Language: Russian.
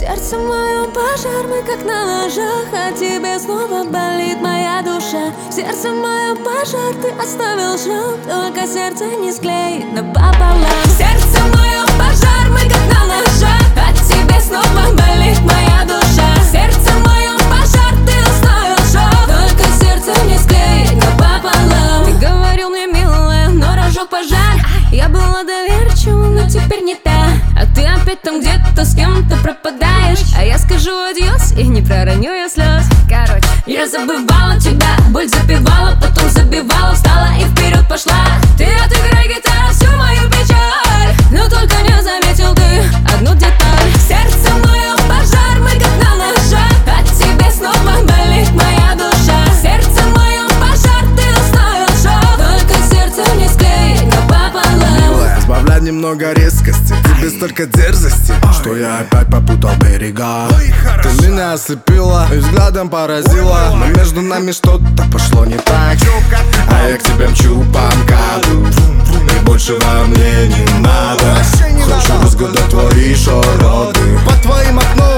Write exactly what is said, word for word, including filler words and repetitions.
Сердце мое пожар, мы как на ножах, а тебе снова болит моя душа. Сердце мое пожар, ты оставил шрам, только сердце не склеит напополам. Сердце мое пожар, мы как на ножах, а тебе снова болит моя душа. Сердце мое пожар, ты оставил шрам, только сердце не склеит напополам. Ты говорил мне, милая, но разжег пожар. Я была доверчива, но теперь не та. А ты опять там где-то с кем-то пропадаешь. А я скажу адьос и не пророню я слез. Короче, я забывала тебя, боль запивала, потом забивала, встала и вперед пошла. Ты отыграй гитару всю мою печаль, но только не заметил ты одну деталь. Сердце мое пожар, мы как на ножах, от тебя снова болит моя душа. Сердце мое пожар, ты оставил шаг, только сердце не склеит напополам. Милая, сбавляй немного резкости, тебе столько дерзости, что я опять попутал берега. Ты меня ослепила и взглядом поразила, но между нами что-то пошло не так. А я к тебе мчу по МКАДу, и большего мне не надо. Хочу разгадать твои шароды. Под твоим окном